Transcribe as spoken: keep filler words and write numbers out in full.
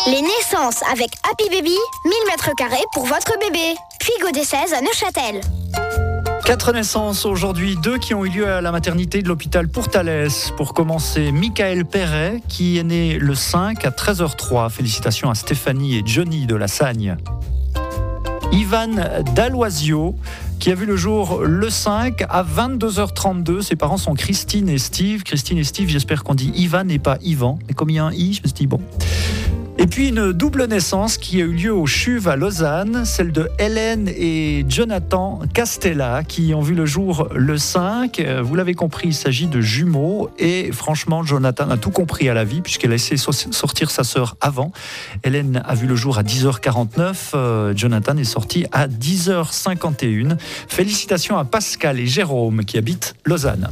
Les naissances avec Happy Baby, mille mètres carrés pour votre bébé. Puis Godet seize à Neuchâtel. Quatre naissances aujourd'hui, deux qui ont eu lieu à la maternité de l'hôpital Pourtalès. Pour commencer, Michael Perret, qui est né le cinq à treize heures trois. Félicitations à Stéphanie et Johnny de la Sagne. Ivan Dalloisio, qui a vu le jour le cinq à vingt-deux heures trente-deux. Ses parents sont Christine et Steve. Christine et Steve, j'espère qu'on dit Ivan et pas Ivan. Et comme il y a un i, je me suis dit bon. Et puis une double naissance qui a eu lieu au Chuve à Lausanne, celle de Hélène et Jonathan Castella qui ont vu le jour le cinq. Vous l'avez compris, il s'agit de jumeaux et franchement Jonathan a tout compris à la vie puisqu'elle a essayé de sortir sa sœur avant. Hélène a vu le jour à dix heures quarante-neuf, euh, Jonathan est sorti à dix heures cinquante et un. Félicitations à Pascal et Jérôme qui habitent Lausanne.